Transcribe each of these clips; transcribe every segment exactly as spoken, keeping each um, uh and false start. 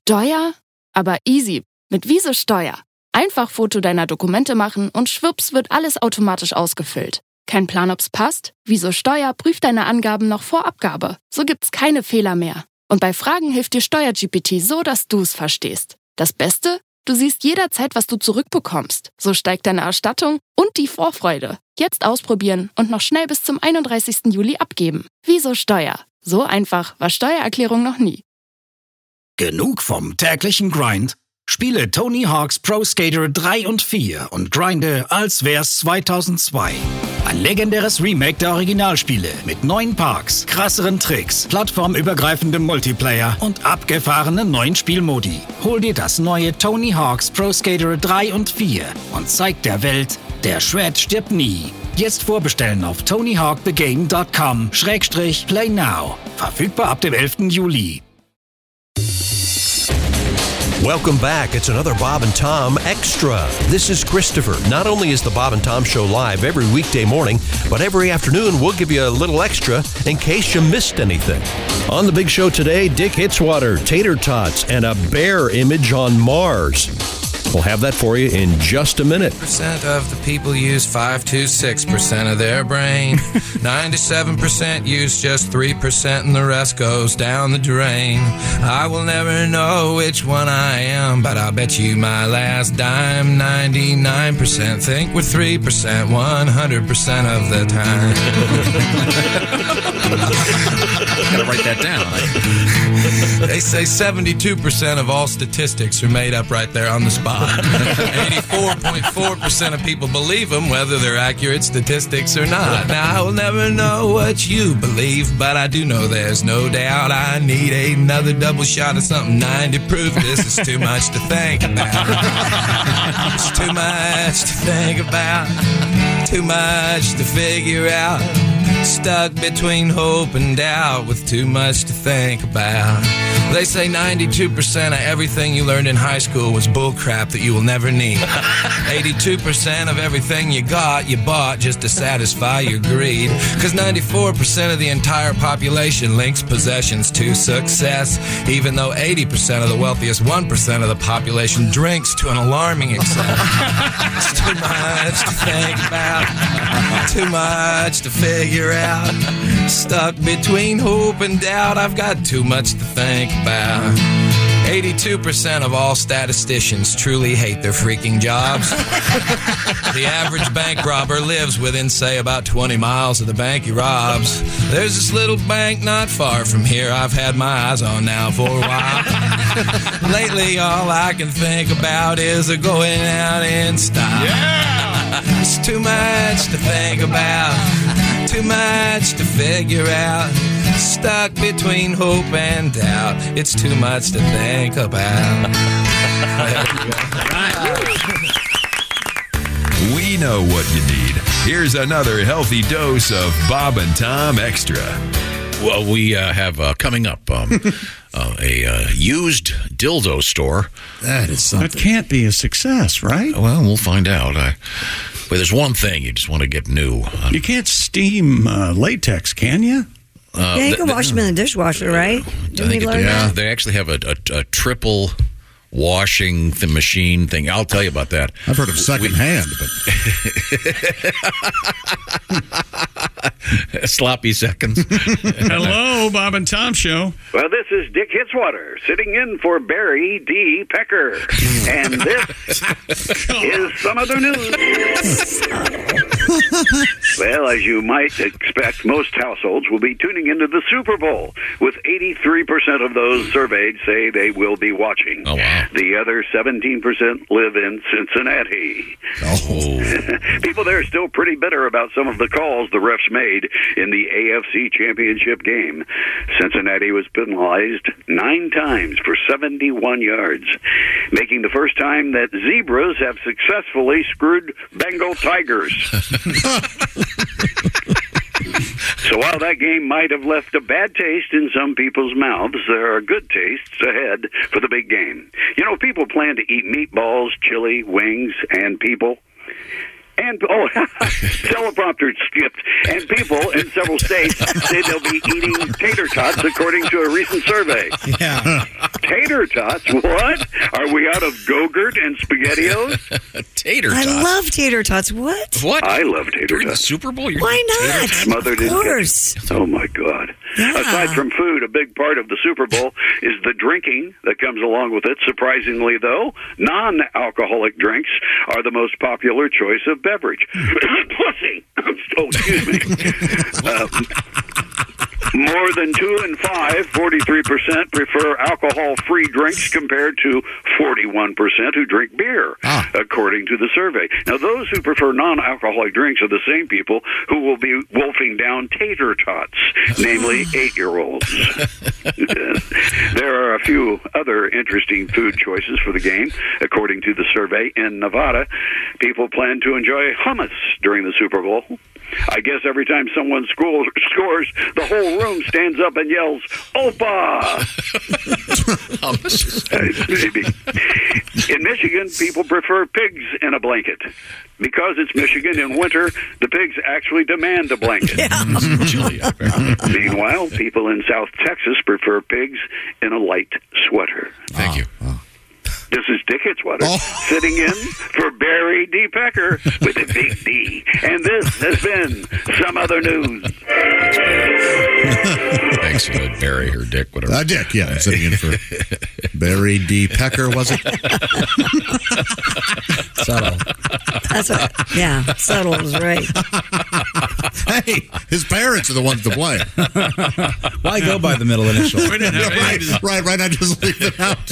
Steuer? Aber easy. Mit Wieso Steuer. Einfach Foto deiner Dokumente machen und schwupps wird alles automatisch ausgefüllt. Kein Plan, ob's passt? Wieso Steuer prüft deine Angaben noch vor Abgabe. So gibt's keine Fehler mehr. Und bei Fragen hilft dir Steuer-G P T so, dass du's verstehst. Das Beste? Du siehst jederzeit, was du zurückbekommst. So steigt deine Erstattung und die Vorfreude. Jetzt ausprobieren und noch schnell bis zum einunddreißigsten Juli abgeben. Wieso Steuer? So einfach war Steuererklärung noch nie. Genug vom täglichen Grind? Spiele Tony Hawk's Pro Skater drei und vier und grinde, als wär's zweitausendzwei. Ein legendäres Remake der Originalspiele mit neuen Parks, krasseren Tricks, plattformübergreifendem Multiplayer und abgefahrenen neuen Spielmodi. Hol dir das neue Tony Hawk's Pro Skater drei und vier und zeig der Welt, der Shred stirbt nie. Jetzt vorbestellen auf tony hawk the game dot com slash play now. Verfügbar ab dem elften Juli. Welcome back. It's another Bob and Tom Extra. This is Christopher. Not only is the Bob and Tom Show live every weekday morning, but every afternoon we'll give you a little extra in case you missed anything. On the big show today, Dick Hitzwater, tater tots, and a bear image on Mars. We'll have that for you in just a minute. Percent of the people use five to six percent of their brain. ninety-seven percent use just three percent, and the rest goes down the drain. I will never know which one I am, but I'll bet you my last dime. ninety-nine percent think we're three percent one hundred percent of the time. Gotta write that down. They say seventy-two percent of all statistics are made up right there on the spot. eighty-four point four percent of people believe them, whether they're accurate statistics or not. Now, I will never know what you believe, but I do know there's no doubt I need another double shot of something ninety proof. This is too much to think about. It's too much to think about. Too much to figure out. Stuck between hope and doubt with too much to think about. They say ninety-two percent of everything you learned in high school was bullcrap that you will never need. eighty-two percent of everything you got, you bought just to satisfy your greed. Because ninety-four percent of the entire population links possessions to success, even though eighty percent of the wealthiest one percent of the population drinks to an alarming extent. It's too much to think about, too much to figure out. Stuck between hope and doubt, I've got too much to think about. eighty-two percent of all statisticians truly hate their freaking jobs. The average bank robber lives within, say, about twenty miles of the bank he robs. There's this little bank not far from here I've had my eyes on now for a while. Lately, all I can think about is a going out in style. Yeah! It's too much to think about, too much to figure out. Stuck between hope and doubt. It's too much to think about. We know what you need. Here's another healthy dose of Bob and Tom Extra. Well, we uh, have uh, coming up um, uh, a uh, used dildo store. That is something. That can't be a success, right? Well, we'll find out. I, but there's one thing you just want to get new. You can't steam uh, latex, can you? Uh, yeah, you can th- wash them in the dishwasher, right? Didn't I think we it, learn yeah, that? they actually have a, a, a triple washing the machine thing. I'll tell you about that. I've heard of secondhand, but sloppy seconds. Hello, Bob and Tom Show. Well, this is Dick Hitzwater sitting in for Barry D. Pecker, and this is some other news. Well, as you might expect, most households will be tuning into the Super Bowl, with eighty-three percent of those surveyed say they will be watching. Oh, wow. The other seventeen percent live in Cincinnati. Oh. People there are still pretty bitter about some of the calls the refs made in the A F C Championship game. Cincinnati was penalized nine times for seventy-one yards, making the first time that zebras have successfully screwed Bengal tigers. So while that game might have left a bad taste in some people's mouths, there are good tastes ahead for the big game. You know, people plan to eat meatballs, chili, wings, and people. And, oh, teleprompter skipped. And people in several states say they'll be eating tater tots, according to a recent survey. Yeah. Tater tots? What? Are we out of Go-Gurt and SpaghettiOs? Tater I tots. love tater tots. What? What? I love tater During tots. the Super Bowl? You're Why eating tater not? tots? Smothered Of in course. ketchup. Oh, my God. Yeah. Aside from food, a big part of the Super Bowl is the drinking that comes along with it. Surprisingly, though, non-alcoholic drinks are the most popular choice of beverage. Pussy! Oh, excuse me. Uh, more than two in five, forty-three percent, prefer alcohol-free drinks compared to forty-one percent who drink beer, Ah. according to the survey. Now, those who prefer non-alcoholic drinks are the same people who will be wolfing down tater tots, namely eight-year-olds. There are a few other interesting food choices for the game. According to the survey, in Nevada, people plan to enjoy hummus during the Super Bowl. I guess every time someone scores, scores the whole room stands up and yells, Opa! Hummus. Uh, maybe. In Michigan, people prefer pigs in a blanket. Because it's Michigan in winter, the pigs actually demand a blanket. Chilly out there. Meanwhile, people in South Texas prefer pigs in a light sweater. Thank you. This is Dick Hitzwater, Oh. sitting in for Barry D. Pecker with a big D. And this has been Some Other News. Thanks, uh, Barry or Dick, whatever. Uh, Dick, yeah, I'm sitting in for Barry D. Pecker, was it? Subtle. That's what, yeah, subtle was right. Hey, his parents are the ones to blame. Why go by the middle initial? We didn't have right, any- right, right. I just leave it out.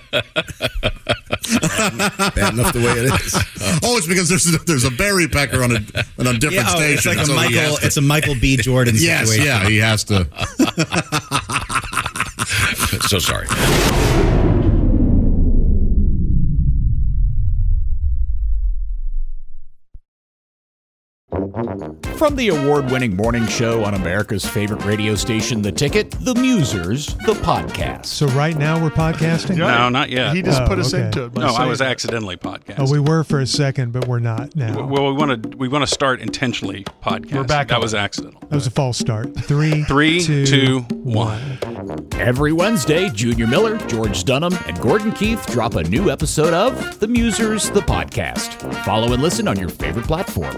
Bad enough the way it is. Oh, it's because there's a, there's a Barry Pecker on a on a different Yeah, oh, station. it's like a so he Michael. has to- It's a Michael B. Jordan yes, situation. yeah, he has to. So sorry. From the award-winning morning show on America's favorite radio station, The Ticket, The Musers, the podcast. So right now we're podcasting? No, not yet. He just Oh, put us okay. into it by No, I saying was that. accidentally podcasting. Oh, we were for a second, but we're not now. Well, we want to we want to start intentionally podcasting. We're back That on. was accidental. That was a false start. Three, Three, two, two, one. Every Wednesday, Junior Miller, George Dunham, and Gordon Keith drop a new episode of The Musers, the podcast. Follow and listen on your favorite platform.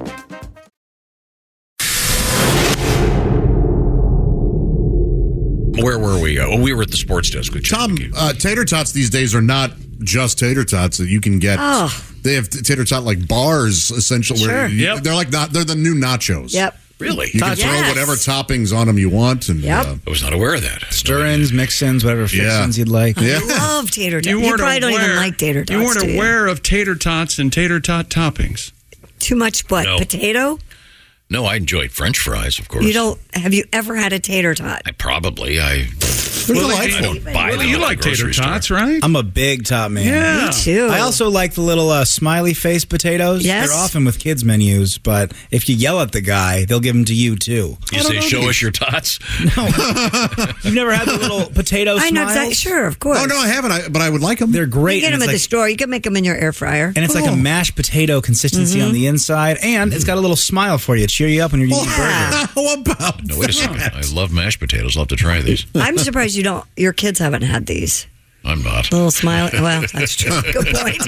Where were we? Oh, we were at the sports desk with Chuck Tom, McKee. uh, tater tots these days are not just tater tots that you can get. Oh. They have t- tater tot like bars, essentially. Where Sure. you- Yep. They're like not. They're the new nachos. Yep. Really? You can Yes. throw whatever toppings on them you want, and Yep. uh, I was not aware of that. Stir-ins, mix-ins, whatever fixins Yeah. you'd like. yeah. I love tater tots. You You, weren't probably don't even aware- like tater tots. You weren't do aware of tater tots and tater tot toppings. Too much what? No. Potato? No, I enjoyed French fries, of course. You don't. Have you ever had a tater tot? I probably. I. Well, I you- don't buy well, them you at the like tater grocery store. tots, right? I'm a big top man. Yeah. Me too. I also like the little uh, smiley face potatoes. Yes. They're often with kids' menus, but if you yell at the guy, they'll give them to you too. You say, show us your tots? You've never had the little potato I know smiles? exactly. Sure, of course. Oh no, I haven't. I, but I would like them. They're great. You get and them at it's the like- store. You can make them in your air fryer. And it's like a mashed potato consistency on the inside, and it's got a little smile for you, cheer you up when you're eating a burger. How about? No, wait a second. I love mashed potatoes. I'll have to try these. I'm surprised you don't. Your kids haven't had these. I'm not. Little smile. Well, that's true. Good point.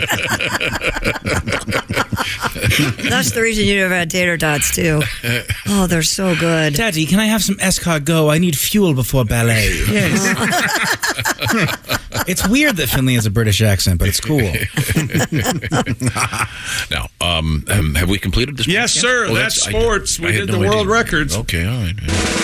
That's the reason you never had tater tots too. Oh, they're so good. Daddy, can I have some escargot? I need fuel before ballet. Yes. It's weird that Finley has a British accent, but it's cool. Now, um, um, have we completed this? Yes, podcast? sir. Oh, That's I- sports. We I had did the no world idea. records. Okay, all right.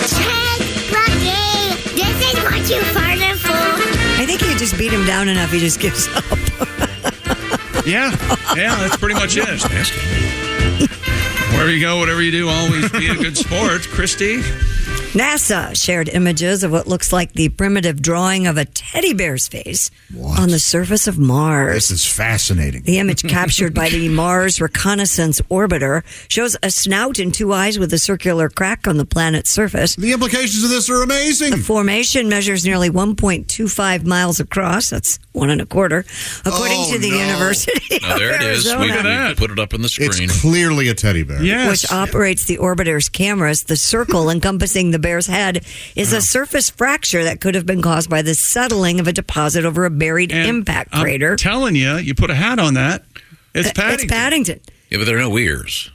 Rocky, this is what you farted for. I think you just beat him down enough. He just gives up. Yeah, yeah, that's pretty much it. Wherever you go, whatever you do, always be a good sport. Christy? NASA shared images of what looks like the primitive drawing of a teddy bear's face What? on the surface of Mars. This is fascinating. The image captured by the Mars Reconnaissance Orbiter shows a snout and two eyes with a circular crack on the planet's surface. The implications of this are amazing. The formation measures nearly one point two five miles across. That's one and a quarter, according Oh, to the no. University Now, of there it is. We, Arizona. we put it up on the screen. It's clearly a teddy bear. Which operates the orbiter's cameras. The circle encompassing the bear's head is a surface fracture that could have been caused by the settling of a deposit over a buried impact I'm crater. telling you, you put a hat on that. It's Uh, Paddington. It's Paddington. Yeah, but there are no ears.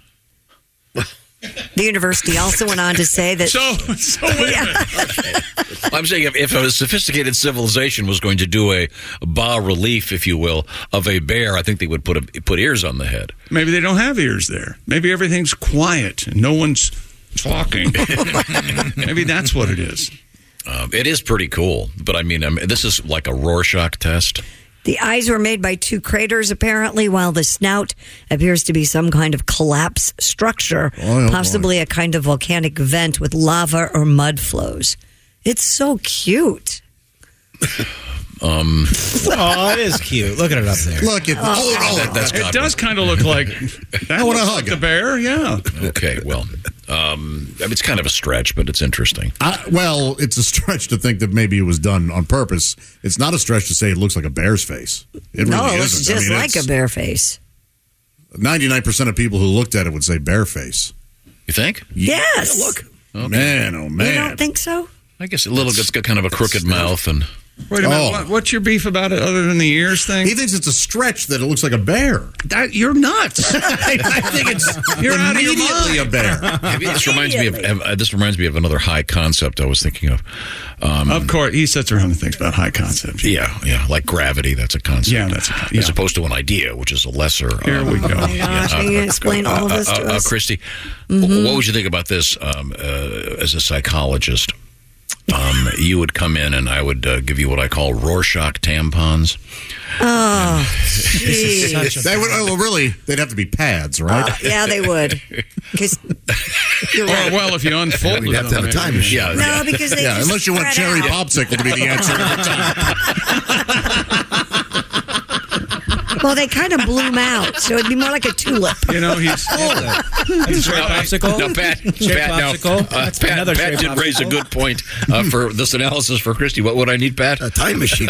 The university also went on to say that. So, so wait a minute. I'm saying if, if a sophisticated civilization was going to do a bas relief, if you will, of a bear, I think they would put a, put ears on the head. Maybe they don't have ears there. Maybe everything's quiet and no one's talking. Maybe that's what it is. Um, it is pretty cool, but I mean, I mean, this is like a Rorschach test. The eyes were made by two craters, apparently, while the snout appears to be some kind of collapse structure, Oh, possibly a kind of volcanic vent with lava or mud flows. It's so cute. Um, Oh, it is cute. Look at it up there. Look at oh, oh, that, that's It copy. does kind of look like that. I wanna looks hug like it. the bear. Yeah. Okay, well, um, I mean, it's kind of a stretch, but it's interesting. I, well, it's a stretch to think that maybe it was done on purpose. It's not a stretch to say it looks like a bear's face. It no, really it looks isn't. just I mean, like it's- a bear face. ninety-nine percent of people who looked at it would say bear face. You think? Yes. Yeah, look. Okay. Man, oh, man. You don't think so? I guess a little. It's got kind of a crooked mouth, and Wait a minute. Oh. What, what's your beef about it other than the ears thing? He thinks it's a stretch that it looks like a bear. That you're nuts. I, I think it's You're out of your immediately a mind. bear. maybe this reminds me of uh, this reminds me of another high concept I was thinking of. Um, Of course, he sits around and thinks about high concepts. yeah, yeah, like gravity. That's a concept. Yeah, that's a con- as yeah. opposed to an idea, which is a lesser. Here uh, we go. Oh my gosh, can you explain all of this uh, to uh, us? uh, Christy, w- what would you think about this um, uh, as a psychologist? Um, you would come in and I would uh, give you what I call Rorschach tampons. Oh, geez. They would, oh, really, they'd have to be pads, right? Uh, yeah, they would. 'Cause you're Well, right. well, if you unfold We'd have to have a time machine. Yeah, No, yeah. because they Yeah, just unless you want spread cherry out. popsicle to be the answer every time. Well, they kind of bloom out, so it'd be more like a tulip. You know, he's. That's a cherry popsicle. No, Pat, Cherry Pat, no. popsicle. Uh, That's Pat, another Pat cherry did raise a popsicle. good point uh, for this analysis for Christy. What would I need, Pat? A time machine.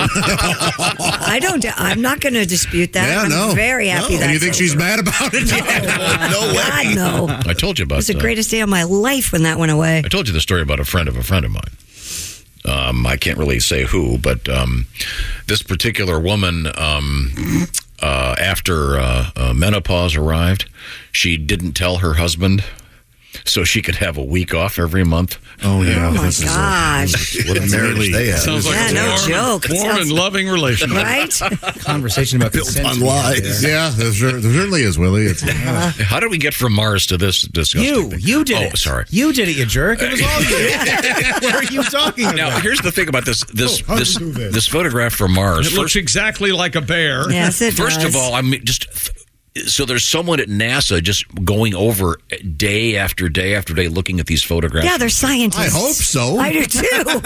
I don't. I'm not going to dispute that. Yeah, I'm no. very happy No. that. And you think she's mad about it? No way. God, no. I told you It about was the uh, greatest day of my life when that went away. I told you the story about a friend of a friend of mine. Um, I can't really say who, but um, this particular woman, um, uh, after uh, uh, menopause arrived, she didn't tell her husband, so she could have a week off every month. Oh, yeah. Oh my this is a- gosh. What a marriage they have. Sounds like Yeah, a no warm, joke. It warm sounds- and loving relationship. Right? Conversation about Built consent on we had lies. there. Yeah, there, sure, there certainly is, Willie. It's, How did we get from Mars to this disgusting You, thing? you did oh, it. sorry. You did it, you jerk. It was all you. What are you talking about? Now, here's the thing about this this Oh, how'd this, you do this? this photograph from Mars. It looks exactly like a bear. Yes, it First does. of all, I mean, just so there's someone at NASA just going over day after day after day looking at these photographs. Yeah, they're scientists. I hope so. I do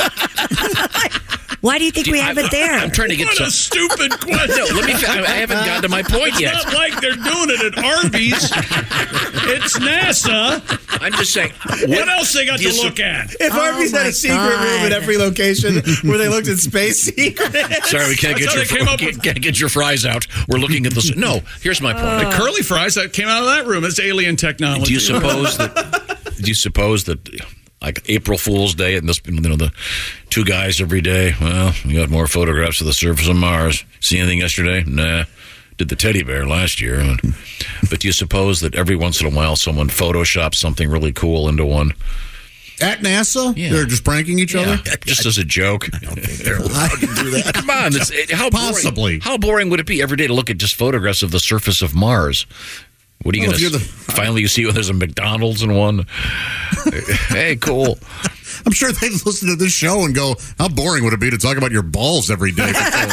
too. Why do you think we have it there? I'm trying to get What some. a stupid question. No, let me. I haven't gotten to my point It's yet. not like they're doing it at Arby's. It's NASA. I'm just saying. What else they got do you to su- look at? If Oh Arby's had my a secret God. room in every location where they looked at space secrets. Sorry, we can't That's get how your they came up can't, with- can't get your fries out. We're looking at this. No, here's my point. The curly fries that came out of that room. It's alien technology. Do you suppose that? Do you suppose that, like April Fool's Day, and this, you know, the two guys every day? Well, we got more photographs of the surface of Mars. See anything yesterday? Nah. Did the teddy bear last year. But do you suppose that every once in a while someone photoshops something really cool into one? At NASA? Yeah. They're just pranking each other? Yeah, just as a joke. I don't think they're allowed to do that. Come on, it's, it, how boring, Possibly. How boring would it be every day to look at just photographs of the surface of Mars? What are you Well, going if you're to? the- Finally, you see when there's a McDonald's in one. Hey, cool. I'm sure they listen to this show and go, how boring would it be to talk about your balls every day? for four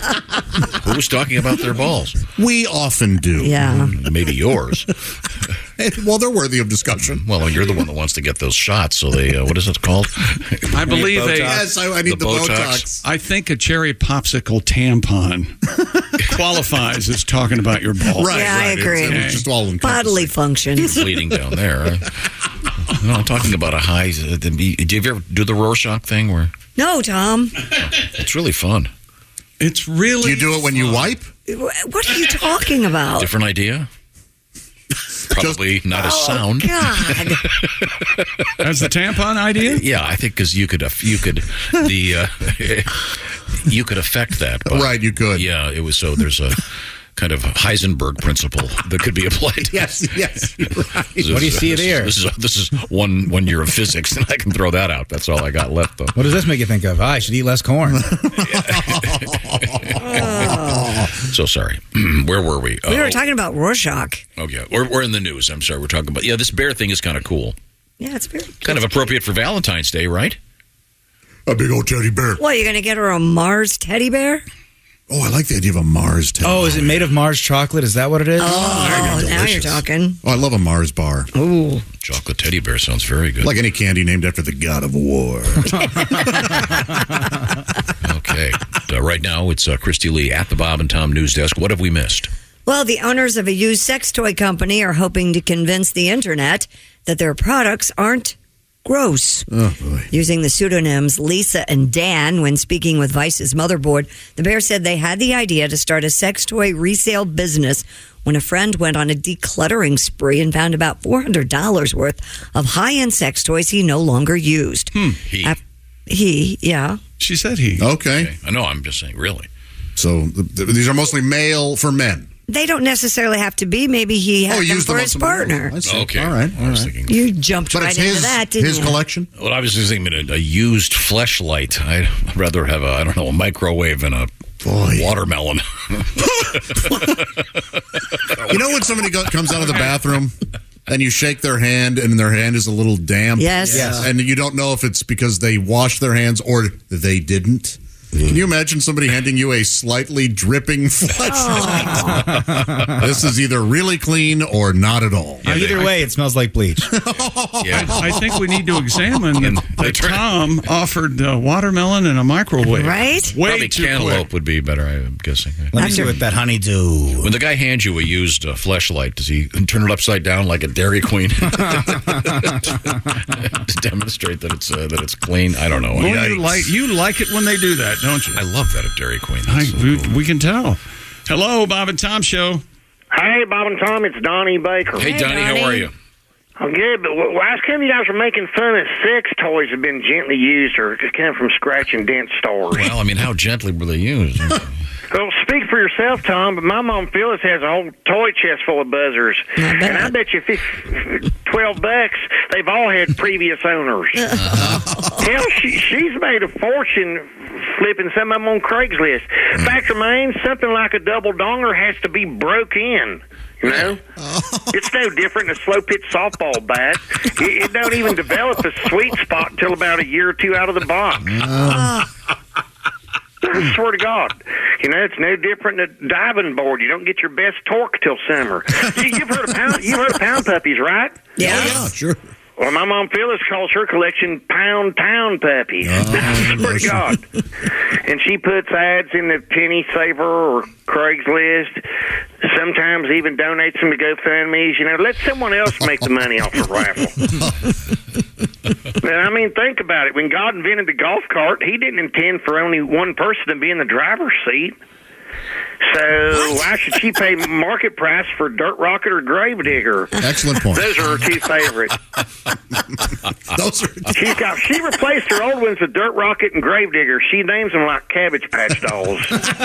hours?" Who's talking about their balls? We often do. Yeah. Maybe yours. Well, they're worthy of discussion. Well, you're the one that wants to get those shots. So they, uh, what is it called? I believe a. Yes, I, I need the, The Botox. Botox. I think a cherry popsicle tampon qualifies as talking about your balls. Right, Yeah, I right. It's- agree. It's just all Bodily functions. Bleeding down there. No, I'm talking about a high. Uh, the- do you ever do the Rorschach thing where No, Tom. it's really fun? It's really. Do you do it when you wipe? What are you talking about? Different idea? Probably not as Oh, sound. God. As the tampon idea? Yeah, I think because you could, aff- you could, the, uh, you could affect that. But, Right, you could. Yeah, it was so. There's a kind of Heisenberg principle that could be applied. Yes, yes. Right. This is- What do you see this is- there? This is this is one one year of physics, and I can throw that out. That's all I got left, though. What does this make you think of? Ah, I should eat less corn. So sorry. Where were we? We Oh, were talking about Rorschach. oh yeah, we're, we're in the news. I'm sorry. We're talking about yeah. This bear thing is kind of cool. Yeah, it's very Kind of appropriate for Valentine's Day, right? A big old teddy bear. What, you're going to get her a Mars teddy bear? Oh, I like the idea of a Mars teddy Oh, is it made of Mars chocolate? Is that what it is? Oh, now you're talking. Oh, I love a Mars bar. Ooh. Chocolate teddy bear sounds very good. Like any candy named after the god of war. Okay. Uh, right now, it's uh, Christy Lee at the Bob and Tom News Desk. What have we missed? Well, the owners of a used sex toy company are hoping to convince the internet that their products aren't gross. Oh, boy. Using the pseudonyms Lisa and Dan when speaking with Vice's motherboard, the Bear said they had the idea to start a sex toy resale business when a friend went on a decluttering spree and found about four hundred dollars worth of high-end sex toys he no longer used. Hmm. He. Ap- he, yeah. She said he. Okay. Okay. I know. I'm just saying, really. So th- th- these are mostly male for men. They don't necessarily have to be. Maybe he had Oh, them used for them on his somebody else. partner. I see. Okay. All right. All I was right. thinking. You jumped But right it's into his, that, didn't his you? collection? Well, I was just thinking a, a used fleshlight. I'd rather have a, I don't know, a microwave and a Boy. watermelon. You know when somebody go- comes out of the bathroom and you shake their hand and their hand is a little damp? Yes. Yes. And you don't know if it's because they washed their hands or they didn't? Can you imagine somebody handing you a slightly dripping flashlight? This is either really clean or not at all. Yeah, Either they- way, it smells like bleach. Yeah. I think we need to examine And that, they that turn- Tom offered uh, watermelon and a microwave. Right? Way Probably too cantaloupe quick. would be better, I'm guessing. Let me see what that honeydew. When the guy hands you a used uh, fleshlight, does he turn it upside down like a Dairy Queen to demonstrate that it's uh, that it's clean? I don't know. Boy, Yikes. you like you like it when they do that, don't you? I love that at Dairy Queen. I, That's so we, cool. we can tell. Hello, Bob and Tom Show. Hey, Bob and Tom, it's Donnie Baker. Hey, Donnie, how are you? I'm good, but well, I was kind of you guys are making fun of sex toys have been gently used or just come from scratch and dent stores. Well, I mean, how gently were they used? Well, speak for yourself, Tom, but my mom Phyllis has a whole toy chest full of buzzers. And I bet you fifty, twelve bucks, they've all had previous owners. Hell, she, she's made a fortune flipping some of them on Craigslist. Fact remains, something like a double donger has to be broke in. You know? It's no different than a slow pitch softball bat. It, it don't even develop a sweet spot until about a year or two out of the box. I swear to God. You know, it's no different than a diving board. You don't get your best torque till summer. You, you've heard of pound, you've heard of pound puppies, right? Yeah. Yeah, sure. Well, my mom Phyllis calls her collection Pound Town Puppies. I swear to God. And she puts ads in the Penny Saver or Craigslist. Sometimes even donates them to GoFundMe's. You know, let someone else make the money off the raffle. But, I mean, think about it. When God invented the golf cart, he didn't intend for only one person to be in the driver's seat. So why should she pay market price for Dirt Rocket or Gravedigger? Excellent point. Those are her two favorites. Those are. She's got. She replaced her old ones with Dirt Rocket and Gravedigger. She names them like Cabbage Patch Dolls.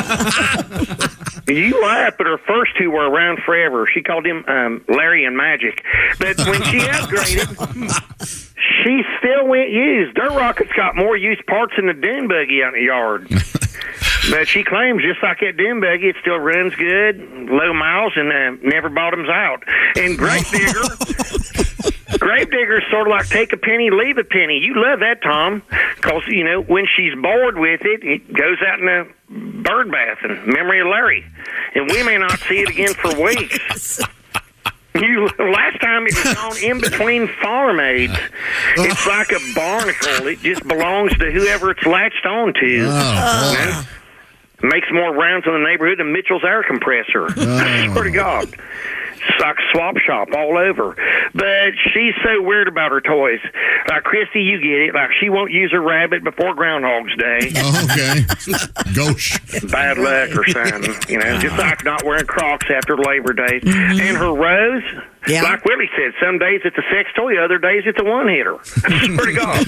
You laugh, but her first two were around forever. She called them um, Larry and Magic. But when she upgraded, she still went used. Dirt Rocket's got more used parts than the dune buggy out in the yard. But she claims, just like that dune buggy, it still runs good, low miles, and uh, never bottoms out. And Gravedigger, Gravedigger's sort of like take a penny, leave a penny. You love that, Tom, because, you know, when she's bored with it, it goes out in a bird bath in memory of Larry. And we may not see it again for weeks. You last time it was on in between farm aids. It's like a barnacle. It just belongs to whoever it's latched on to. Oh, You know? Makes more rounds in the neighborhood than Mitchell's air compressor. I swear to God. It's like swap shop all over. But she's so weird about her toys. Like, Christy, you get it. Like, she won't use her rabbit before Groundhog's Day. Oh, okay. Gosh. Bad luck or something. You know, just like not wearing Crocs after Labor Day. And her rose, Yeah. like Willie said, some days it's a sex toy, other days it's a one-hitter. Swear to God.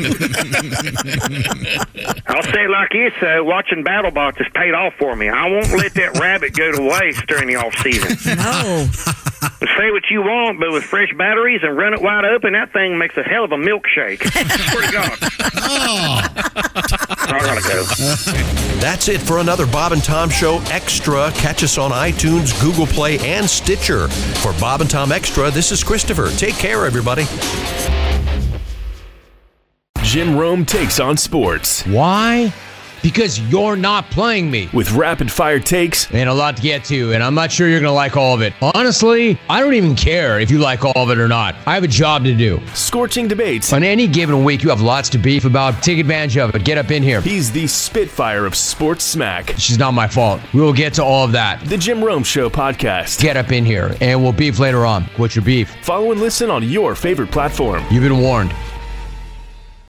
I'll say it like this, though. Watching BattleBots has paid off for me. I won't let that rabbit go to waste during the off-season. No. Say what you want, but with fresh batteries and run it wide open, that thing makes a hell of a milkshake. Swear to God. I gotta go. That's it for another Bob and Tom Show Extra. Catch us on iTunes, Google Play, and Stitcher. For Bob and Tom Extra, this is Christopher. Take care, everybody. Jim Rome takes on sports. Why? Because you're not playing me. With rapid fire takes and a lot to get to, and I'm not sure you're going to like all of it. Honestly, I don't even care if you like all of it or not. I have a job to do. Scorching debates. On any given week, you have lots to beef about. Take advantage of it. Get up in here. He's the Spitfire of sports smack. It's not my fault. We will get to all of that. The Jim Rome Show podcast. Get up in here, and we'll beef later on. What's your beef? Follow and listen on your favorite platform. You've been warned.